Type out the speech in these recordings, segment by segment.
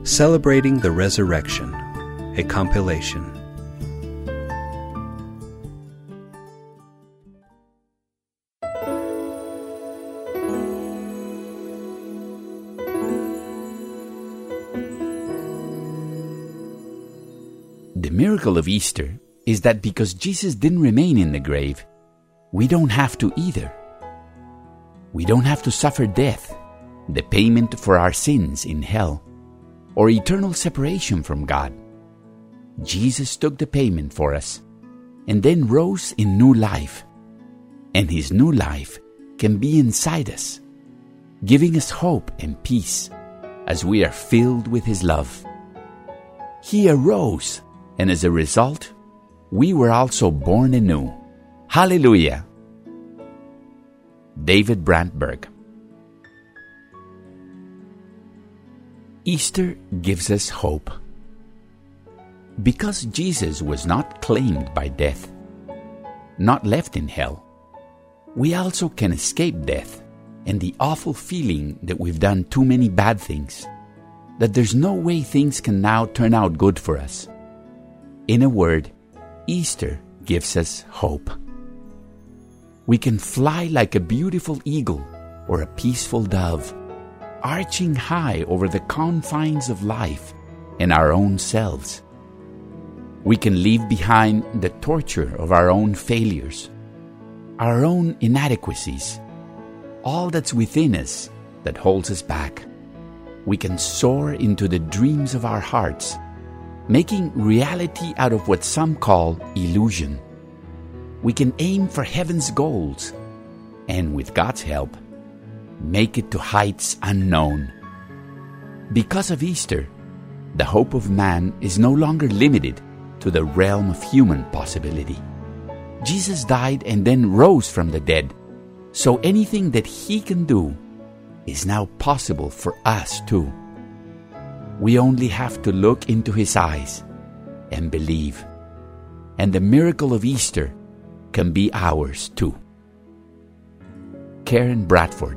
Celebrating the Resurrection, a compilation. The miracle of Easter is that because Jesus didn't remain in the grave, we don't have to either. We don't have to suffer death, the payment for our sins in hell, or eternal separation from God. Jesus took the payment for us and then rose in new life. And His new life can be inside us, giving us hope and peace as we are filled with His love. He arose, and as a result, we were also born anew. Hallelujah! David Brandberg. Easter gives us hope. Because Jesus was not claimed by death, not left in hell, we also can escape death and the awful feeling that we've done too many bad things, that there's no way things can now turn out good for us. In a word, Easter gives us hope. We can fly like a beautiful eagle or a peaceful dove, arching high over the confines of life and our own selves. We can leave behind the torture of our own failures, our own inadequacies, all that's within us that holds us back. We can soar into the dreams of our hearts, making reality out of what some call illusion. We can aim for heaven's goals, and with God's help, make it to heights unknown. Because of Easter, the hope of man is no longer limited to the realm of human possibility. Jesus died and then rose from the dead, so anything that He can do is now possible for us too. We only have to look into His eyes and believe, and the miracle of Easter can be ours too. Karen Bradford.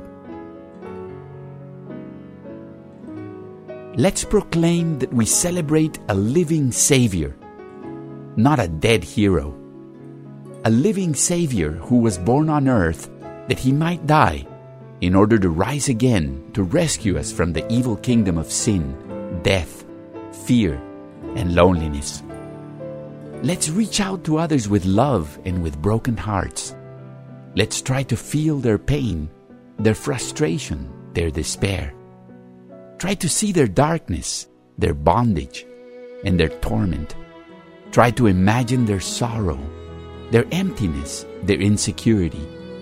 Let's proclaim that we celebrate a living Savior, not a dead hero. A living Savior who was born on earth that He might die in order to rise again to rescue us from the evil kingdom of sin, death, fear, and loneliness. Let's reach out to others with love and with broken hearts. Let's try to feel their pain, their frustration, their despair. Try to see their darkness, their bondage, and their torment. Try to imagine their sorrow, their emptiness, their insecurity.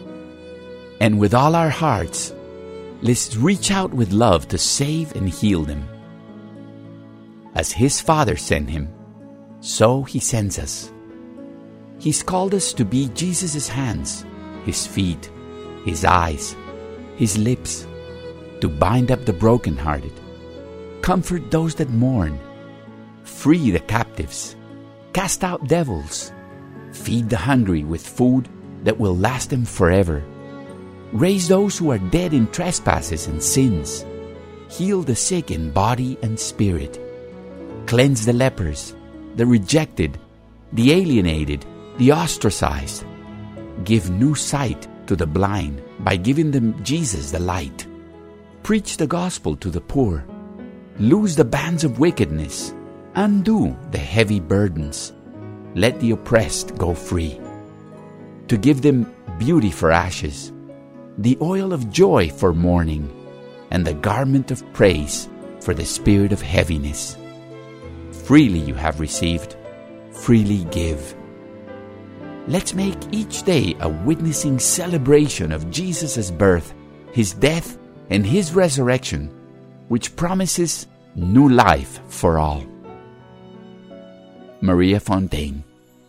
And with all our hearts, let's reach out with love to save and heal them. As His Father sent Him, so He sends us. He's called us to be Jesus' hands, His feet, His eyes, His lips, to bind up the brokenhearted, comfort those that mourn, free the captives, cast out devils, feed the hungry with food that will last them forever, raise those who are dead in trespasses and sins, heal the sick in body and spirit, cleanse the lepers, the rejected, the alienated, the ostracized, give new sight to the blind by giving them Jesus the light, preach the gospel to the poor, loose the bands of wickedness, undo the heavy burdens, let the oppressed go free, to give them beauty for ashes, the oil of joy for mourning, and the garment of praise for the spirit of heaviness. Freely you have received, freely give. Let's make each day a witnessing celebration of Jesus' birth, His death, and His resurrection, which promises new life for all. Maria Fontaine.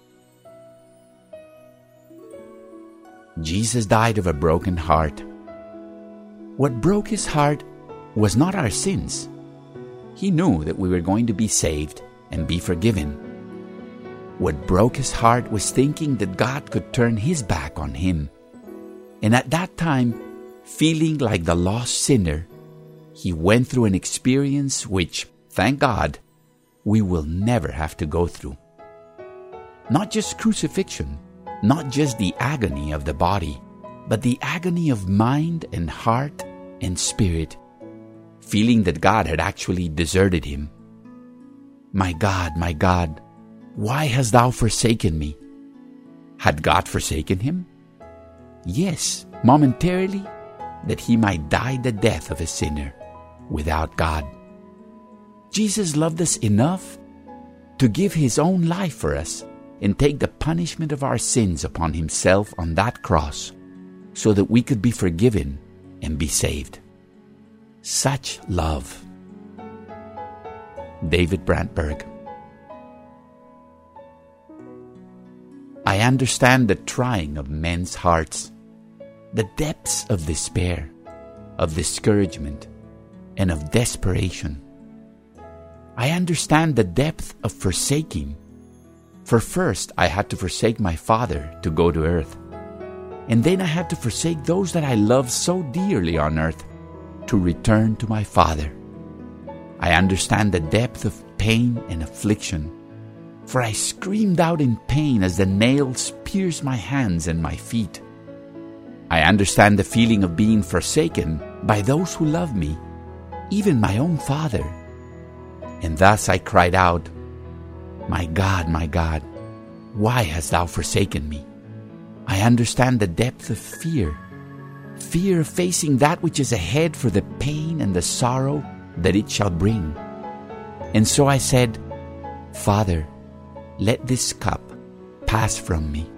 Jesus died of a broken heart. What broke His heart was not our sins. He knew that we were going to be saved and be forgiven. What broke His heart was thinking that God could turn His back on Him. And at that time, feeling like the lost sinner, He went through an experience which, thank God, we will never have to go through. Not just crucifixion, not just the agony of the body, but the agony of mind and heart and spirit, feeling that God had actually deserted him. My God, why hast thou forsaken me? Had God forsaken him? Yes, momentarily, that he might die the death of a sinner without God. Jesus loved us enough to give his own life for us and take the punishment of our sins upon himself on that cross so that we could be forgiven and be saved. Such love. David Brantberg. I understand the trying of men's hearts, the depths of despair, of discouragement, and of desperation. I understand the depth of forsaking. For first, I had to forsake my father to go to earth. And then I had to forsake those that I loved so dearly on earth to return to my Father. I understand the depth of pain and affliction, for I screamed out in pain as the nails pierced my hands and my feet. I understand the feeling of being forsaken by those who love me, even my own father. And thus I cried out, my God, why hast thou forsaken me? I understand the depth of fear of facing that which is ahead for the pain and the sorrow that it shall bring. And so I said, Father, let this cup pass from me.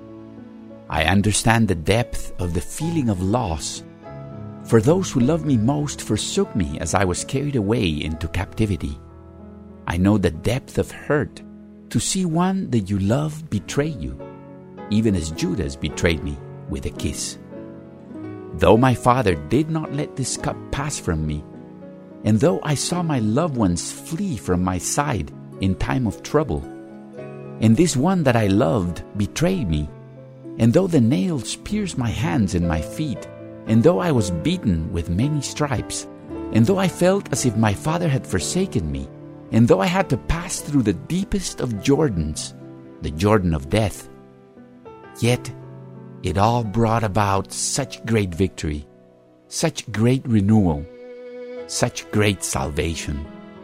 I understand the depth of the feeling of loss, for those who loved me most forsook me as I was carried away into captivity. I know the depth of hurt to see one that you love betray you, even as Judas betrayed me with a kiss. Though my Father did not let this cup pass from me, and though I saw my loved ones flee from my side in time of trouble, and this one that I loved betrayed me, and though the nails pierced my hands and my feet, and though I was beaten with many stripes, and though I felt as if my Father had forsaken me, and though I had to pass through the deepest of Jordans, the Jordan of death, yet it all brought about such great victory, such great renewal, such great salvation.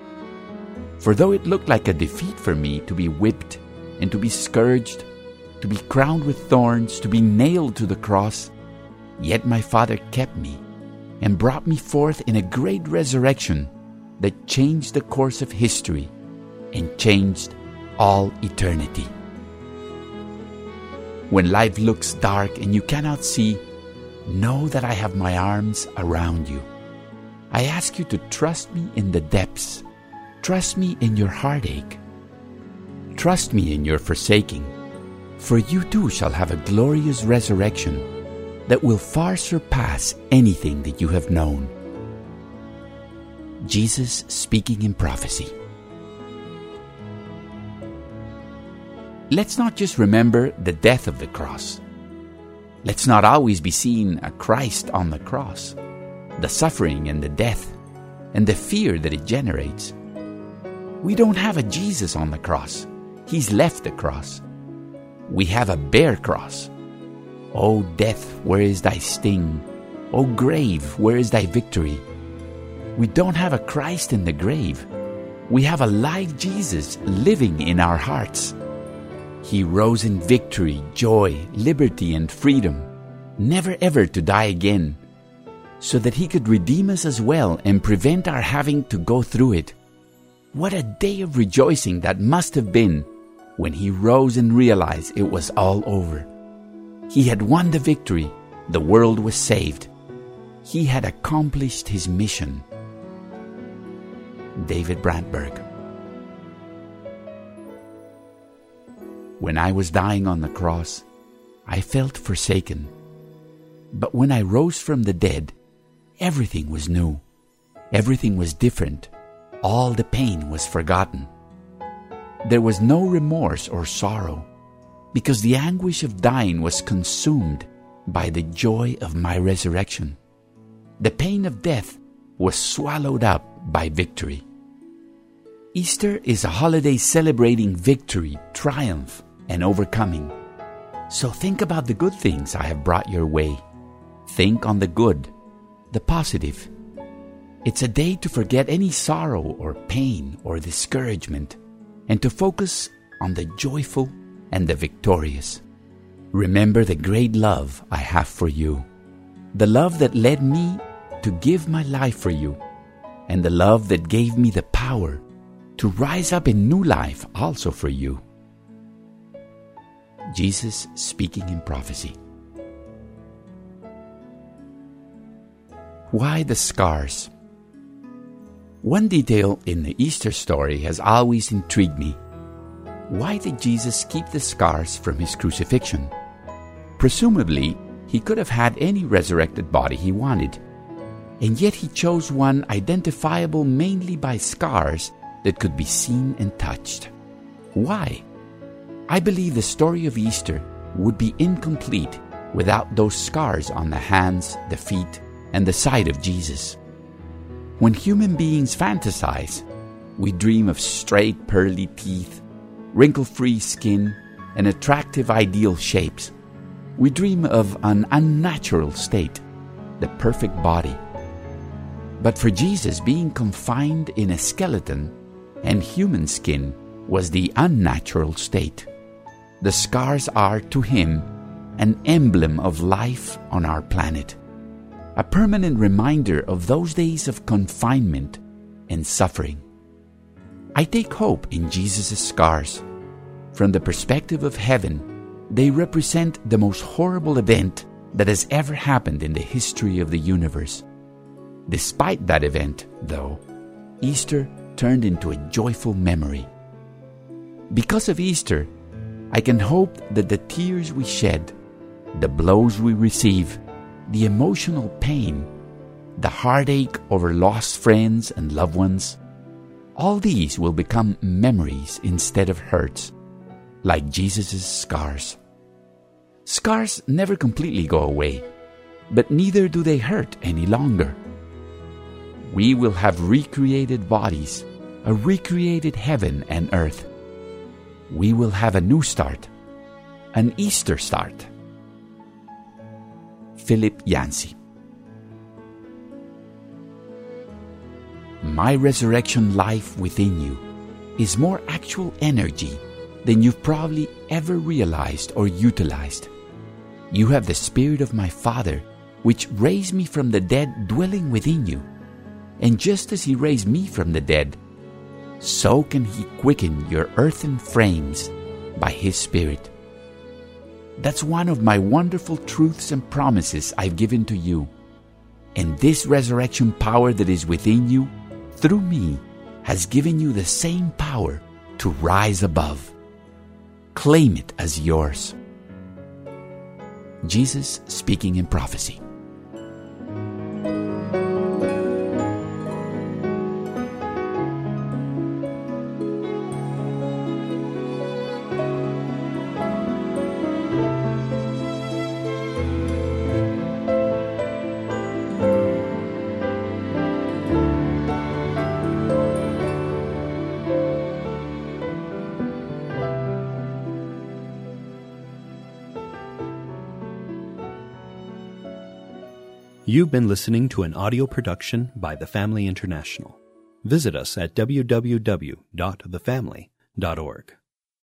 For though it looked like a defeat for me to be whipped and to be scourged, to be crowned with thorns, to be nailed to the cross, yet my Father kept me and brought me forth in a great resurrection that changed the course of history and changed all eternity. When life looks dark and you cannot see, know that I have my arms around you. I ask you to trust me in the depths. Trust me in your heartache. Trust me in your forsaking, for you too shall have a glorious resurrection that will far surpass anything that you have known. Jesus speaking in prophecy. Let's not just remember the death of the cross. Let's not always be seeing a Christ on the cross, the suffering and the death, and the fear that it generates. We don't have a Jesus on the cross. He's left the cross. We have a bare cross. O death, where is thy sting? O grave, where is thy victory? We don't have a Christ in the grave. We have a live Jesus living in our hearts. He rose in victory, joy, liberty, and freedom, never ever to die again, so that He could redeem us as well and prevent our having to go through it. What a day of rejoicing that must have been when He rose and realized it was all over. He had won the victory. The world was saved. He had accomplished His mission. David Brantberg. When I was dying on the cross, I felt forsaken. But when I rose from the dead, everything was new. Everything was different. All the pain was forgotten. There was no remorse or sorrow, because the anguish of dying was consumed by the joy of my resurrection. The pain of death was swallowed up by victory. Easter is a holiday celebrating victory, triumph, and overcoming. So think about the good things I have brought your way. Think on the good, the positive. It's a day to forget any sorrow or pain or discouragement and to focus on the joyful and the victorious. Remember the great love I have for you, the love that led me to give my life for you, and the love that gave me the power to rise up in new life also for you. Jesus speaking in prophecy. Why the scars? One detail in the Easter story has always intrigued me. Why did Jesus keep the scars from his crucifixion? Presumably, he could have had any resurrected body he wanted, and yet he chose one identifiable mainly by scars that could be seen and touched. Why? I believe the story of Easter would be incomplete without those scars on the hands, the feet, and the side of Jesus. When human beings fantasize, we dream of straight, pearly teeth, wrinkle-free skin, and attractive ideal shapes. We dream of an unnatural state, the perfect body. But for Jesus, being confined in a skeleton and human skin was the unnatural state. The scars are, to him, an emblem of life on our planet, a permanent reminder of those days of confinement and suffering. I take hope in Jesus' scars. From the perspective of heaven, they represent the most horrible event that has ever happened in the history of the universe. Despite that event, though, Easter turned into a joyful memory. Because of Easter, I can hope that the tears we shed, the blows we receive, the emotional pain, the heartache over lost friends and loved ones, all these will become memories instead of hurts, like Jesus' scars. Scars never completely go away, but neither do they hurt any longer. We will have recreated bodies, a recreated heaven and earth. We will have a new start, an Easter start. Philip Yancey. My resurrection life within you is more actual energy than you've probably ever realized or utilized. You have the Spirit of my Father, which raised me from the dead, dwelling within you. And just as He raised me from the dead, so can He quicken your earthen frames by His Spirit. That's one of my wonderful truths and promises I've given to you. And this resurrection power that is within you, through me, has given you the same power to rise above. Claim it as yours. Jesus speaking in prophecy. You've been listening to an audio production by The Family International. Visit us at www.thefamily.org.